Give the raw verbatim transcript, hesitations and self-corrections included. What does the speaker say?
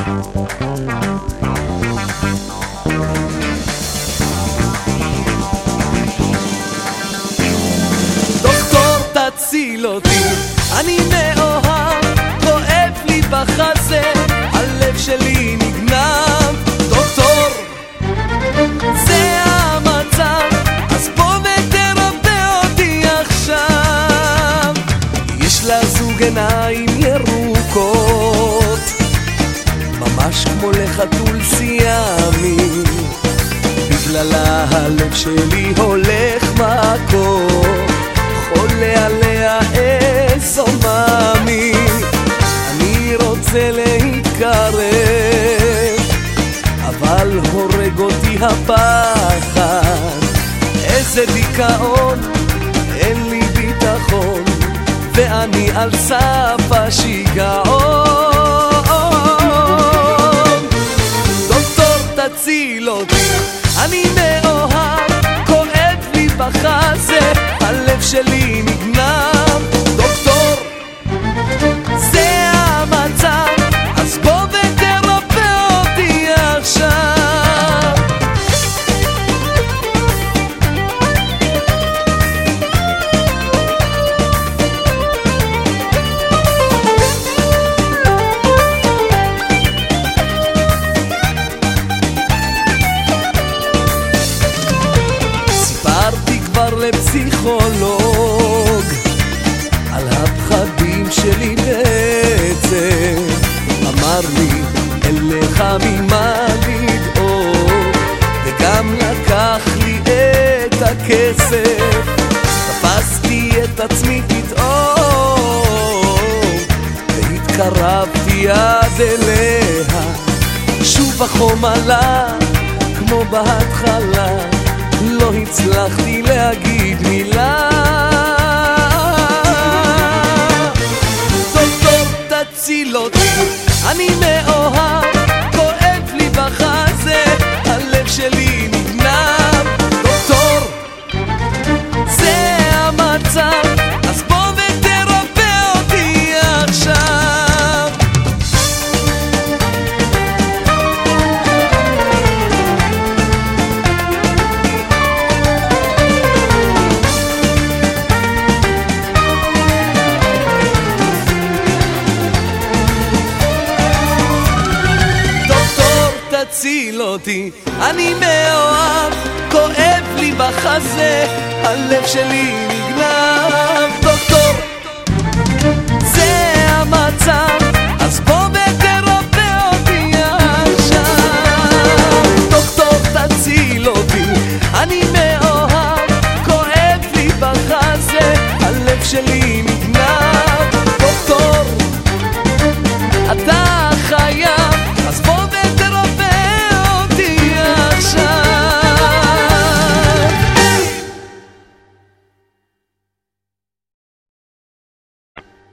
תציל אותי, אני מאוהב, כואב לי בחזה, הלב שלי נגנב. דוקטור, זה המצב, אז בוא ותרפא אותי עכשיו. יש לה זוג עיניים ירוקות, ממש כמו לחתול סיאמי, בגללה הלב שלי הולך מכות, עולה עליה איזו מאמי. אני רוצה להתקרב, אבל הורג אותי הפחד, איזה דיכאון, אין לי ביטחון, ואני על סף השיגעון. דוקטור תציל אותי, אני מאוהב, כואב לי בחזה, הלב שלי נגנב. דוקטור, זה המצב, אז בוא ותרפא אותי עכשיו. סיפרתי כבר לפסיכולוג על הפחדים שלי בעצם, אמר לי אין לך ממה לדאוג, וגם לקח לי את הכסף. תפסתי את עצמי פתאום והתקרבתי עד אליה, שוב החום עלה כמו בהתחלה, לא הצלחתי להגיד מילה. דוקטור תציל אותי, אני מאוהב, כואב לי בחזה, הלב שלי נגנב. דוקטור, זה המצב, אז בוא ותרפא אותי עכשיו. תציל אותי, אני מאוהב, כואב לי בחזה, הלב שלי נגנב. דוקטור, זה המצב, אז בוא ותרפא אותי עכשיו. דוקטור תציל אותי, אני מאוהב, כואב לי בחזה, הלב שלי נגנב.